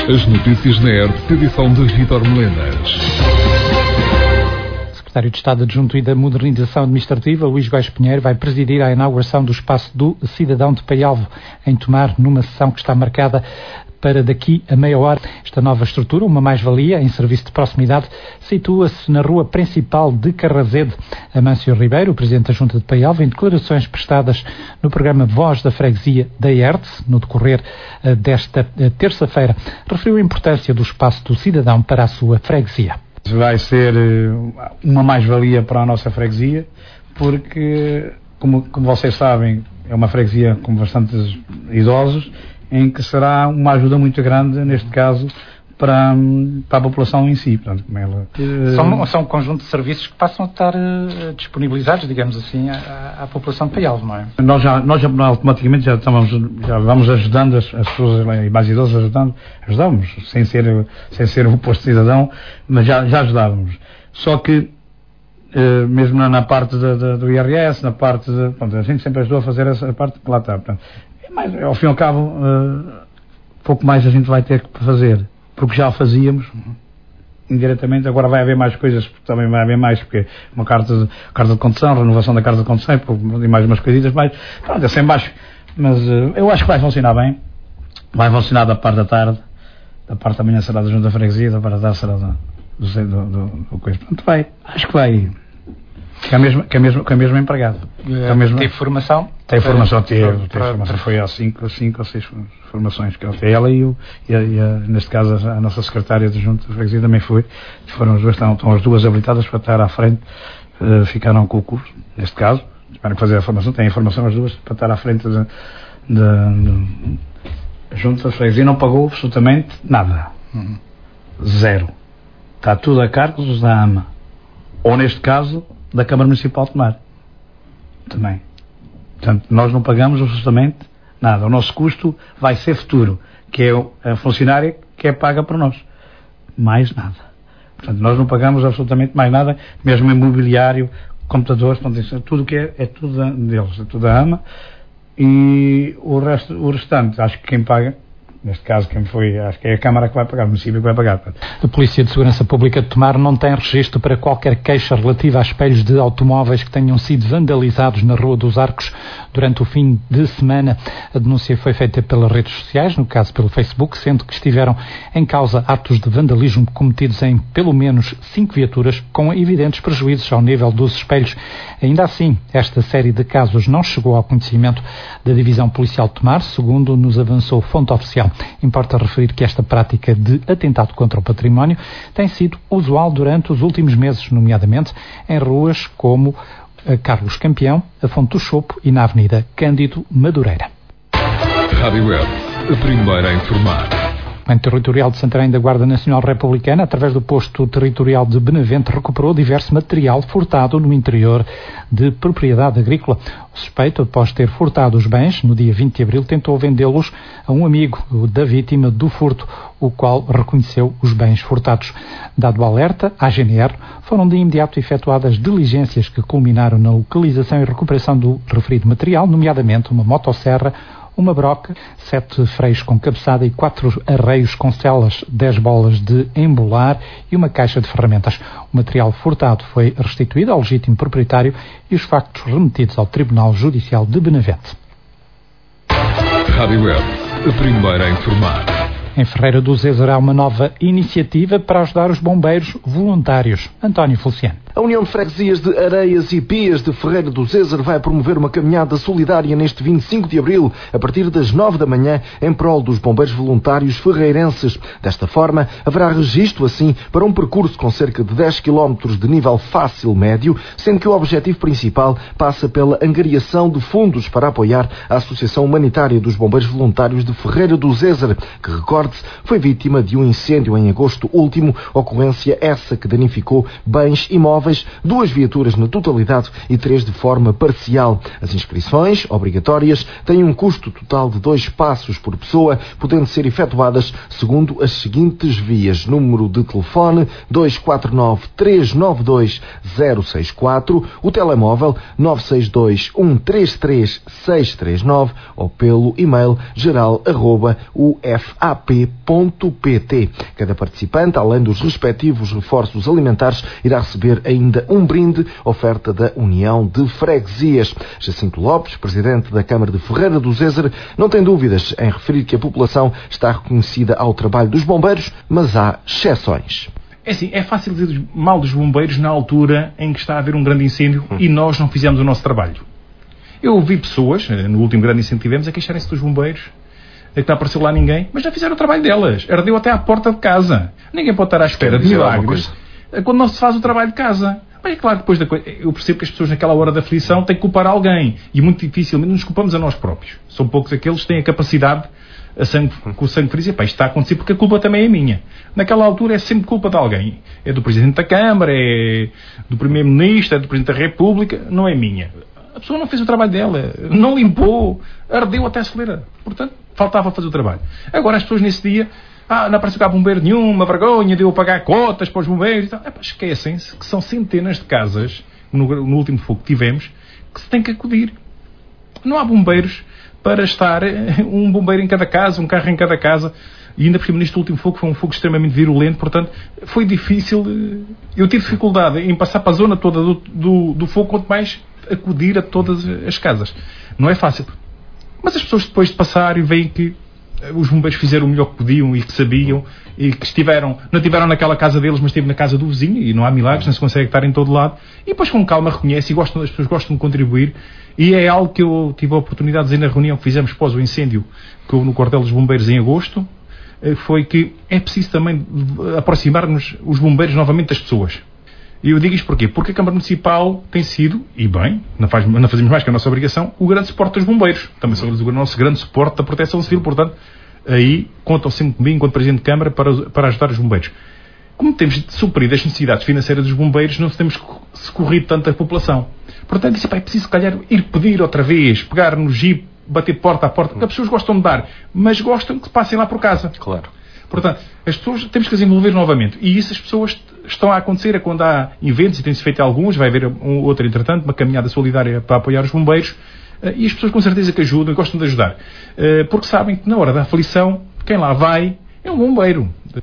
As notícias na ERP, edição de Vítor Melenas. O Secretário de Estado Adjunto e da Modernização Administrativa, Luís Góes Pinheiro, vai presidir a inauguração do espaço do Cidadão de Paialvo, em Tomar, numa sessão que está marcada para daqui a meia hora. Esta nova estrutura, uma mais-valia em serviço de proximidade, situa-se na rua principal de Carrazede. Amâncio Ribeiro, o Presidente da Junta de Paialvo, em declarações prestadas no programa Voz da Freguesia da ERTS, no decorrer desta terça-feira, referiu a importância do espaço do cidadão para a sua freguesia. Vai ser uma mais-valia para a nossa freguesia, porque, como vocês sabem, é uma freguesia com bastantes idosos, em que será uma ajuda muito grande, neste caso, para a população em si. Portanto, São um conjunto de serviços que passam a estar disponibilizados, digamos assim, à população de Paialvo, não é? Nós já automaticamente já vamos ajudando as pessoas mais idosas, ajudamos, sem ser o posto de cidadão, mas já ajudávamos. Só que, mesmo na parte do IRS, na parte a gente sempre ajudou a fazer essa parte que lá está. Portanto, mas, ao fim e ao cabo, pouco mais a gente vai ter que fazer, porque já fazíamos indiretamente. Agora vai haver mais coisas, porque também vai haver mais, porque uma carta de condução, renovação da carta de condução e mais umas coisitas, mas pronto, é sem baixo. Mas eu acho que vai funcionar bem. Vai funcionar da parte da tarde, da parte da manhã será da Junta da Freguesia, da parte da tarde será do coisa. Pronto, acho que vai. Que é mesmo empregado. Tem formação? Tem formação, foi há 5 ou 6 formações que até ela e neste caso a nossa secretária de Junta de Freguesia também foi. Foram as duas, estão as duas habilitadas para estar à frente, ficaram com o curso, neste caso, tiveram que fazer a formação, têm a formação as duas para estar à frente da Junta de Freguesia. Não pagou absolutamente nada. Zero. Está tudo a cargo da AMA. Ou neste caso, da Câmara Municipal de Tomar. Também. Portanto, nós não pagamos absolutamente nada. O nosso custo vai ser futuro, que é a funcionária que é paga por nós. Mais nada. Portanto, nós não pagamos absolutamente mais nada, mesmo imobiliário, computadores, portanto, tudo que é tudo deles, é tudo da AMA. E o restante, acho que quem paga, neste caso, acho que é a Câmara que vai pagar, o município que vai pagar. A Polícia de Segurança Pública de Tomar não tem registro para qualquer queixa relativa a espelhos de automóveis que tenham sido vandalizados na Rua dos Arcos durante o fim de semana. A denúncia foi feita pelas redes sociais, no caso pelo Facebook, sendo que estiveram em causa atos de vandalismo cometidos em pelo menos 5 viaturas, com evidentes prejuízos ao nível dos espelhos. Ainda assim, esta série de casos não chegou ao conhecimento da Divisão Policial de Tomar, segundo nos avançou fonte oficial. Importa referir que esta prática de atentado contra o património tem sido usual durante os últimos meses, nomeadamente em ruas como a Carlos Campeão, a Fonte do Chopo e na Avenida Cândido Madureira. Rádio Web, a primeira a informar. O Comando Territorial de Santarém da Guarda Nacional Republicana, através do posto territorial de Benavente, recuperou diverso material furtado no interior de propriedade agrícola. O suspeito, após ter furtado os bens, no dia 20 de abril, tentou vendê-los a um amigo da vítima do furto, o qual reconheceu os bens furtados. Dado o alerta à GNR, foram de imediato efetuadas diligências que culminaram na localização e recuperação do referido material, nomeadamente uma motosserra, uma broca, 7 freios com cabeçada e 4 arreios com celas, 10 bolas de embolar e uma caixa de ferramentas. O material furtado foi restituído ao legítimo proprietário e os factos remetidos ao Tribunal Judicial de Benavente. Rádio Web, a primeira a informar. Em Ferreira do Zezer há uma nova iniciativa para ajudar os bombeiros voluntários. António Feliciano. A União de Freguesias de Areias e Pias de Ferreira do Zezer vai promover uma caminhada solidária neste 25 de abril, a partir das 9 da manhã, em prol dos bombeiros voluntários ferreirenses. Desta forma, haverá registro, assim, para um percurso com cerca de 10 km de nível fácil-médio, sendo que o objetivo principal passa pela angariação de fundos para apoiar a Associação Humanitária dos Bombeiros Voluntários de Ferreira do Zezer, que, recorde-se, foi vítima de um incêndio em agosto último, ocorrência essa que danificou bens imóveis telemóveis, 2 viaturas na totalidade e 3 de forma parcial. As inscrições, obrigatórias, têm um custo total de 2 passos por pessoa, podendo ser efetuadas segundo as seguintes vias: número de telefone 249-392-064, o telemóvel 962-133-639 ou pelo e-mail geral@ufap.pt. Cada participante, além dos respectivos reforços alimentares, irá receber ainda um brinde, oferta da União de Freguesias. Jacinto Lopes, presidente da Câmara de Ferreira do Zezer, não tem dúvidas em referir que a população está reconhecida ao trabalho dos bombeiros, mas há exceções. É assim, é fácil dizer mal dos bombeiros na altura em que está a haver um grande incêndio e nós não fizemos o nosso trabalho. Eu ouvi pessoas, no último grande incêndio que tivemos, a queixarem-se dos bombeiros, que não apareceu lá ninguém, mas já fizeram o trabalho delas. Ardeu até à porta de casa. Ninguém pode estar à espera de milagres quando não se faz o trabalho de casa. Mas é claro, depois da coisa, eu percebo que as pessoas naquela hora da aflição têm que culpar alguém e muito dificilmente nos culpamos a nós próprios. São poucos aqueles que têm a capacidade com o sangue frio, isto está a acontecer porque a culpa também é minha. Naquela altura é sempre culpa de alguém. É do Presidente da Câmara, é do Primeiro-Ministro, é do Presidente da República, não é minha. A pessoa não fez o trabalho dela, não limpou, ardeu até a celeira. Portanto, faltava fazer o trabalho. Agora as pessoas nesse dia, não apareceu cá bombeiro nenhum, uma vergonha, deu a pagar cotas para os bombeiros e tal. Esquecem-se que são centenas de casas, no último fogo que tivemos, que se tem que acudir. Não há bombeiros para estar um bombeiro em cada casa, um carro em cada casa, e ainda por cima neste último fogo foi um fogo extremamente virulento, portanto foi difícil. Eu tive dificuldade em passar para a zona toda do fogo, quanto mais acudir a todas as casas. Não é fácil. Mas as pessoas depois de passar veem que os bombeiros fizeram o melhor que podiam e que sabiam, e que não estiveram naquela casa deles, mas esteve na casa do vizinho, e não há milagres, não se consegue estar em todo lado, e depois com calma reconhece, e as pessoas gostam de contribuir, e é algo que eu tive a oportunidade de dizer na reunião que fizemos pós o incêndio que houve no quartel dos bombeiros em agosto, foi que é preciso também aproximar-nos os bombeiros novamente das pessoas. E eu digo isto porquê? Porque a Câmara Municipal tem sido, e bem, não fazemos mais que a nossa obrigação, o grande suporte dos bombeiros. Também são eles o nosso grande suporte da proteção civil, portanto, aí contam sempre comigo, enquanto Presidente de Câmara, para ajudar os bombeiros. Como temos de suprir as necessidades financeiras dos bombeiros, não temos socorrido tanto a população. Portanto, disse, é preciso, se calhar, ir pedir outra vez, pegar no jeep, bater porta a porta, porque as pessoas gostam de dar, mas gostam que passem lá por casa. Claro. Portanto, as pessoas temos que as envolver novamente. E isso as pessoas estão a acontecer é quando há eventos, e tem-se feito alguns, vai haver outro entretanto, uma caminhada solidária para apoiar os bombeiros, e as pessoas com certeza que ajudam e gostam de ajudar. Porque sabem que na hora da aflição, quem lá vai é um bombeiro.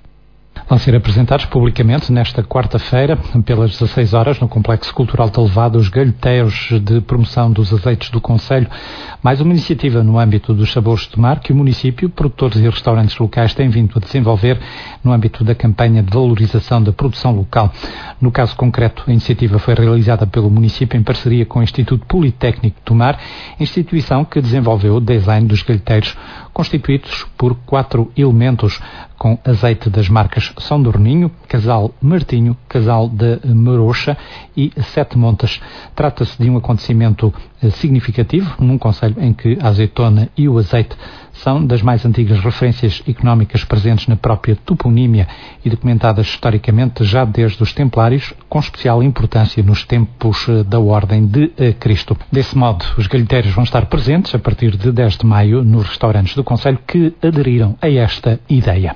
Vão ser apresentados publicamente nesta quarta-feira, pelas 16 horas, no Complexo Cultural de Levado, os galheteiros de promoção dos azeites do Concelho, mais uma iniciativa no âmbito dos sabores de tomar que o município, produtores e restaurantes locais têm vindo a desenvolver no âmbito da campanha de valorização da produção local. No caso concreto, a iniciativa foi realizada pelo município em parceria com o Instituto Politécnico de Tomar, instituição que desenvolveu o design dos galheteiros, constituídos por 4 elementos, com azeite das marcas São Dorninho, Casal Martinho, Casal de Marocha e Sete Montas. Trata-se de um acontecimento significativo num concelho em que a azeitona e o azeite são das mais antigas referências económicas presentes na própria toponímia e documentadas historicamente já desde os Templários, com especial importância nos tempos da Ordem de Cristo. Desse modo, os galheteiros vão estar presentes a partir de 10 de maio nos restaurantes do concelho que aderiram a esta ideia.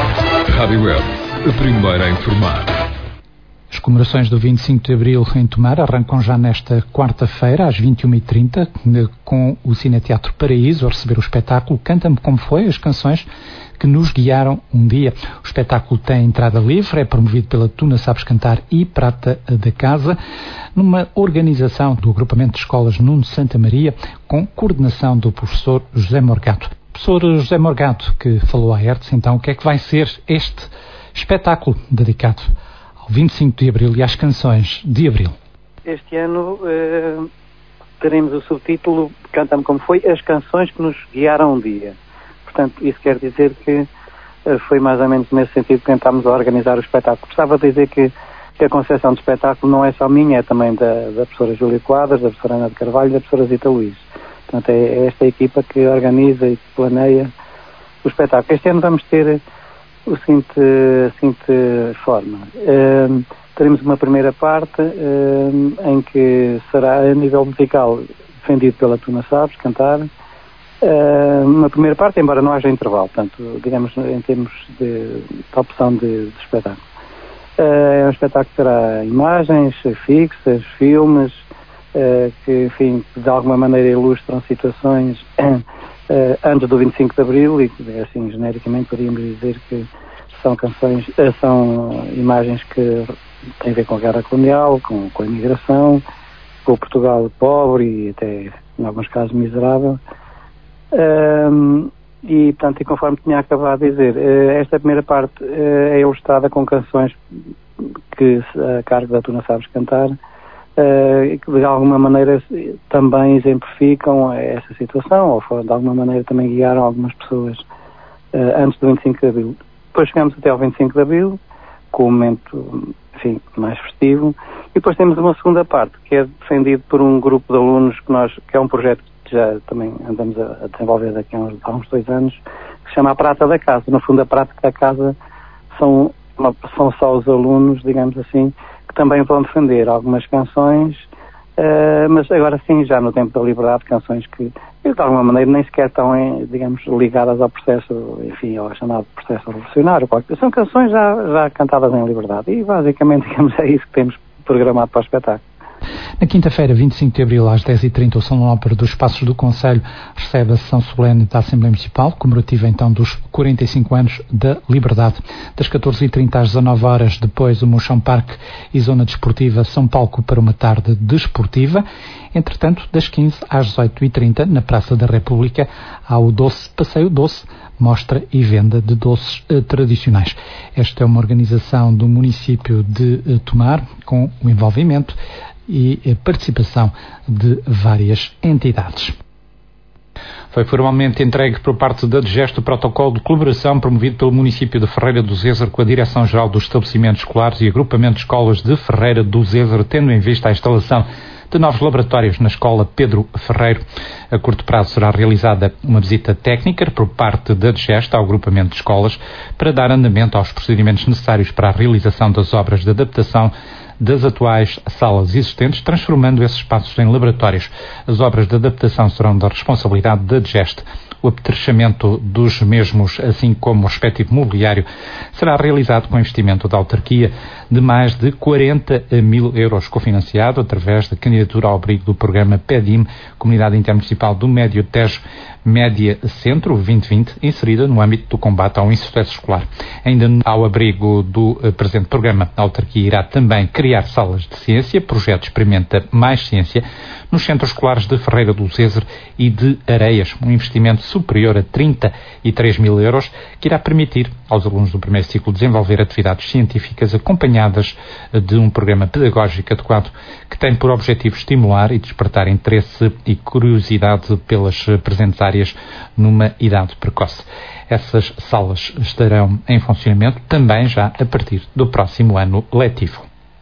Rádio Web, a primeira a informar. As comemorações do 25 de Abril em Tomar arrancam já nesta quarta-feira, às 21h30, com o Cineteatro Paraíso a receber o espetáculo Canta-me Como Foi, as canções que nos guiaram um dia. O espetáculo tem entrada livre, é promovido pela Tu Não Sabes Cantar e Prata da Casa, numa organização do agrupamento de escolas Nuno Santa Maria, com coordenação do professor José Morgato. Professor José Morgato, que falou à ERTS, então, o que é que vai ser este espetáculo dedicado ao 25 de Abril e às canções de Abril? Este ano teremos o subtítulo Canta-me Como Foi, as canções que nos guiaram um dia. Portanto, isso quer dizer que foi mais ou menos nesse sentido que tentámos organizar o espetáculo. Gostava de dizer que a concepção do espetáculo não é só minha, é também da professora Júlia Quadras, da professora Ana de Carvalho e da professora Zita Luís. Portanto, é esta equipa que organiza e que planeia o espetáculo. Este ano vamos ter a seguinte forma. teremos uma primeira parte em que será a nível musical defendido pela Tuna Sabes, cantar. Uma primeira parte, embora não haja intervalo, portanto, digamos, em termos de opção de espetáculo. É um espetáculo que terá imagens fixas, filmes, que, enfim, de alguma maneira ilustram situações antes do 25 de Abril, e assim, genericamente, podíamos dizer que são canções, são imagens que têm a ver com a guerra colonial, com a imigração, com o Portugal pobre e até, em alguns casos, miserável. E, portanto, e conforme tinha acabado de dizer, esta primeira parte é ilustrada com canções que a cargo da Tuna Sabes cantar, que de alguma maneira também exemplificam essa situação, ou de alguma maneira também guiaram algumas pessoas antes do 25 de Abril. Depois chegamos até ao 25 de Abril, com o momento, enfim, mais festivo, e depois temos uma segunda parte, que é defendido por um grupo de alunos que é um projeto que já também andamos a desenvolver daqui há uns 2 anos, que se chama A Prata da Casa. No fundo, a Prata da Casa são só os alunos, digamos assim, que também vão defender algumas canções, mas agora sim, já no tempo da liberdade, canções que de alguma maneira nem sequer estão, digamos, ligadas ao processo, enfim, ao chamado processo revolucionário. São canções já cantadas em liberdade e basicamente, digamos, é isso que temos programado para o espetáculo. Na quinta-feira, 25 de abril, às 10h30, o Salão Ópera dos Passos do Concelho recebe a sessão solene da Assembleia Municipal, comemorativa então dos 45 anos da Liberdade. Das 14h30 às 19h, depois o Mochão Parque e Zona Desportiva são palco para uma tarde desportiva. Entretanto, das 15 às 18h30, na Praça da República, há o Passeio Doce, mostra e venda de doces tradicionais. Esta é uma organização do município de Tomar, com o envolvimento e a participação de várias entidades. Foi formalmente entregue por parte da DGEST o protocolo de colaboração promovido pelo município de Ferreira do Zézer com a Direção-Geral dos Estabelecimentos Escolares e Agrupamento de Escolas de Ferreira do Zézer, tendo em vista a instalação de novos laboratórios na Escola Pedro Ferreiro. A curto prazo será realizada uma visita técnica por parte da DGEST ao agrupamento de escolas para dar andamento aos procedimentos necessários para a realização das obras de adaptação das atuais salas existentes, transformando esses espaços em laboratórios. As obras de adaptação serão da responsabilidade da DGEST. O apetrechamento dos mesmos, assim como o respectivo mobiliário, será realizado com investimento da autarquia de mais de 40 mil euros, cofinanciado através da candidatura ao abrigo do programa PEDIM, Comunidade Intermunicipal do Médio Tejo, Média Centro 2020, inserida no âmbito do combate ao insucesso escolar. Ainda ao abrigo do presente programa, a autarquia irá também criar salas de ciência, projeto Experimenta Mais Ciência, nos centros escolares de Ferreira do Zézer e de Areias, um investimento superior a 33 mil euros, que irá permitir aos alunos do primeiro ciclo desenvolver atividades científicas acompanhadas de um programa pedagógico adequado, que tem por objetivo estimular e despertar interesse e curiosidade pelas presentes áreas numa idade precoce. Essas salas estarão em funcionamento também já a partir do próximo ano letivo.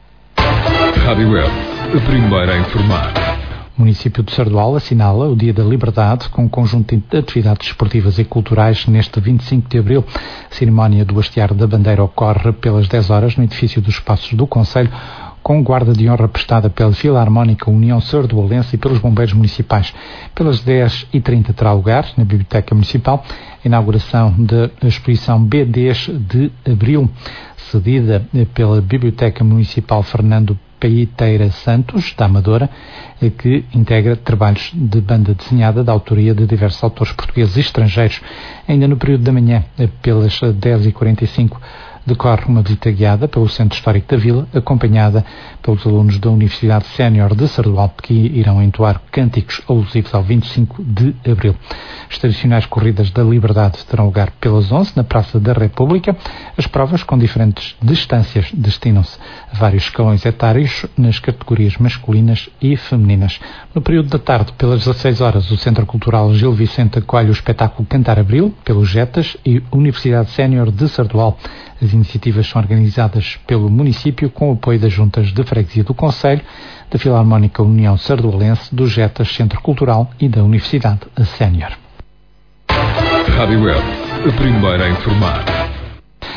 Rádio Web, a primeira a informar. O município de Sardual assinala o Dia da Liberdade com um conjunto de atividades esportivas e culturais neste 25 de abril. A cerimónia do hastear da bandeira ocorre pelas 10 horas no edifício dos Passos do Concelho, com guarda de honra prestada pela Filarmónica União Sardualense e pelos bombeiros municipais. Pelas 10h30 terá lugar, na Biblioteca Municipal, a inauguração da exposição BDs de Abril, cedida pela Biblioteca Municipal Fernando Peiteira Santos, da Amadora, que integra trabalhos de banda desenhada da autoria de diversos autores portugueses e estrangeiros. Ainda no período da manhã, pelas 10h45, decorre uma visita guiada pelo Centro Histórico da Vila, acompanhada pelos alunos da Universidade Sénior de Sardual, que irão entoar cânticos alusivos ao 25 de abril. As tradicionais corridas da Liberdade terão lugar pelas 11 na Praça da República. As provas, com diferentes distâncias, destinam-se a vários escalões etários nas categorias masculinas e femininas. No período da tarde, pelas 16 horas, o Centro Cultural Gil Vicente acolhe o espetáculo Cantar Abril, pelos Jetas e Universidade Sénior de Sardual. As iniciativas são organizadas pelo município com o apoio das juntas de freguesia do Concelho, da Filarmónica União Sardualense, do Jetas Centro Cultural e da Universidade Sénior. Rádio Web, a primeira a informar.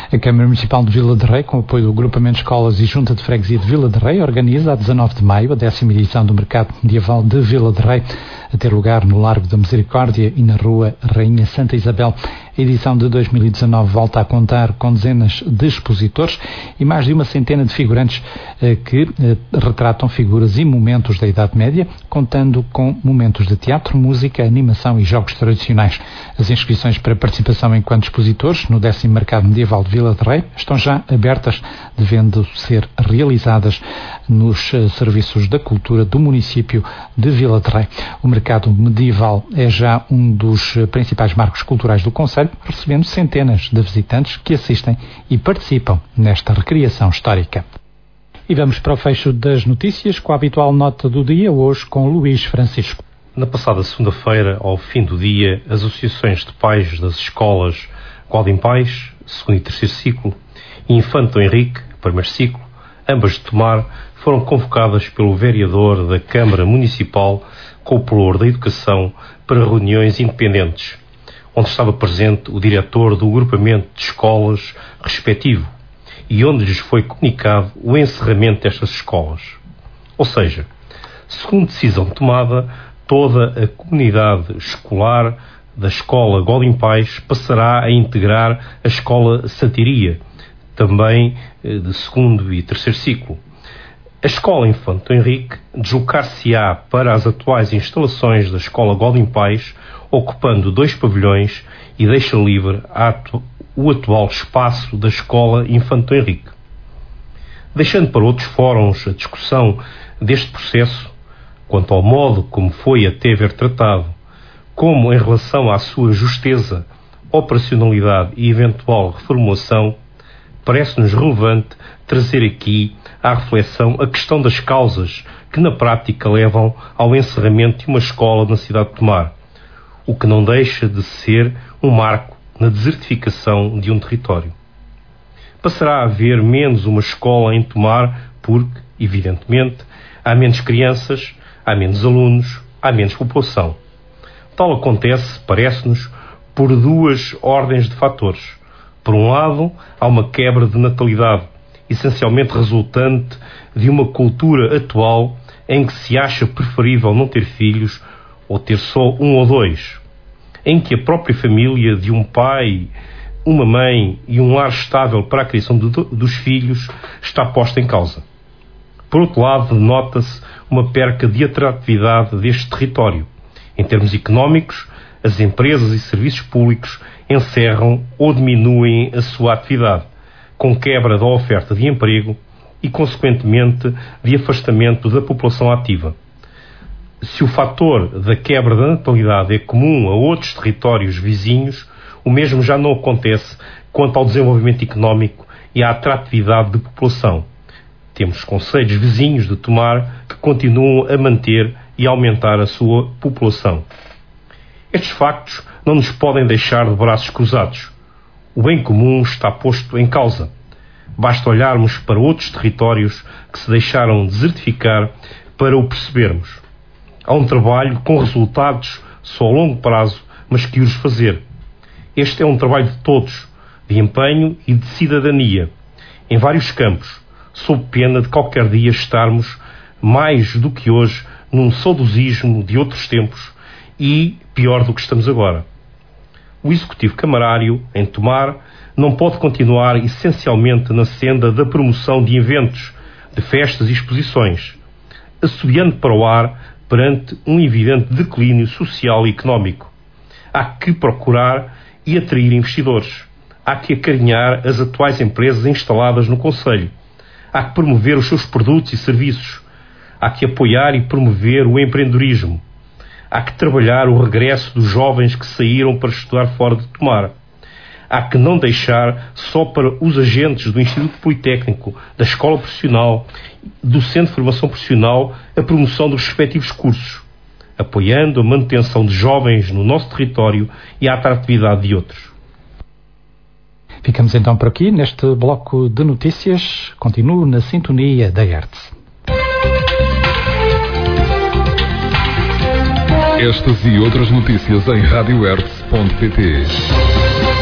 A Câmara Municipal de Vila de Rei, com o apoio do Agrupamento de Escolas e Junta de Freguesia de Vila de Rei, organiza a 19 de maio a 10ª edição do Mercado Medieval de Vila de Rei, a ter lugar no Largo da Misericórdia e na Rua Rainha Santa Isabel. A edição de 2019 volta a contar com dezenas de expositores e mais de uma centena de figurantes que retratam figuras e momentos da Idade Média, contando com momentos de teatro, música, animação e jogos tradicionais. As inscrições para participação enquanto expositores no 10º Mercado Medieval de Vila de Rei estão já abertas, devendo ser realizadas nos serviços da cultura do município de Vila de Rei. O Mercado Medieval é já um dos principais marcos culturais do concelho, recebendo centenas de visitantes que assistem e participam nesta recriação histórica. E vamos para o fecho das notícias com a habitual nota do dia, hoje com Luís Francisco. Na passada segunda-feira, ao fim do dia, as associações de pais das escolas Godem Pais, segundo e terceiro ciclo, e Infante Dom Henrique, primeiro ciclo, ambas de Tomar, foram convocadas pelo vereador da Câmara Municipal com o pelour da Educação para reuniões independentes, onde estava presente o diretor do agrupamento de escolas respectivo e onde lhes foi comunicado o encerramento destas escolas. Ou seja, segundo decisão tomada, toda a comunidade escolar da escola Godem Pais passará a integrar a escola Santiria, também de segundo e terceiro ciclo. A escola Infante Dom Henrique deslocar-se-á para as atuais instalações da escola Godem Pais, ocupando 2 pavilhões e deixa livre o atual espaço da escola Infante Dom Henrique. Deixando para outros fóruns a discussão deste processo, quanto ao modo como foi até ver tratado, como em relação à sua justeza, operacionalidade e eventual reformulação, parece-nos relevante trazer aqui à reflexão a questão das causas que na prática levam ao encerramento de uma escola na cidade de Tomar, o que não deixa de ser um marco na desertificação de um território. Passará a haver menos uma escola em Tomar porque, evidentemente, há menos crianças, há menos alunos, há menos população. Tal acontece, parece-nos, por 2 ordens de fatores. Por um lado, há uma quebra de natalidade, essencialmente resultante de uma cultura atual em que se acha preferível não ter filhos ou ter só 1 ou 2, em que a própria família de um pai, uma mãe e um lar estável para a criação dos filhos está posta em causa. Por outro lado, nota-se uma perca de atratividade deste território. Em termos económicos, as empresas e serviços públicos encerram ou diminuem a sua atividade, com quebra da oferta de emprego e, consequentemente, de afastamento da população ativa. Se o fator da quebra da natalidade é comum a outros territórios vizinhos, o mesmo já não acontece quanto ao desenvolvimento económico e à atratividade de população. Temos concelhos vizinhos de Tomar que continuam a manter e aumentar a sua população. Estes factos não nos podem deixar de braços cruzados. O bem comum está posto em causa. Basta olharmos para outros territórios que se deixaram desertificar para o percebermos. Há um trabalho com resultados só a longo prazo, mas que urge fazer. Este é um trabalho de todos, de empenho e de cidadania, em vários campos, sob pena de qualquer dia estarmos, mais do que hoje, num saudosismo de outros tempos e pior do que estamos agora. O Executivo Camarário, em Tomar, não pode continuar essencialmente na senda da promoção de eventos, de festas e exposições, assobiando para o ar perante um evidente declínio social e económico. Há que procurar e atrair investidores. Há que acarinhar as atuais empresas instaladas no concelho. Há que promover os seus produtos e serviços. Há que apoiar e promover o empreendedorismo. Há que trabalhar o regresso dos jovens que saíram para estudar fora de Tomar. Há que não deixar só para os agentes do Instituto Politécnico, da Escola Profissional, do Centro de Formação Profissional, a promoção dos respectivos cursos, apoiando a manutenção de jovens no nosso território e a atratividade de outros. Ficamos então por aqui neste bloco de notícias. Continuo na sintonia da Hertz. Estas e outras notícias em radiohertz.pt.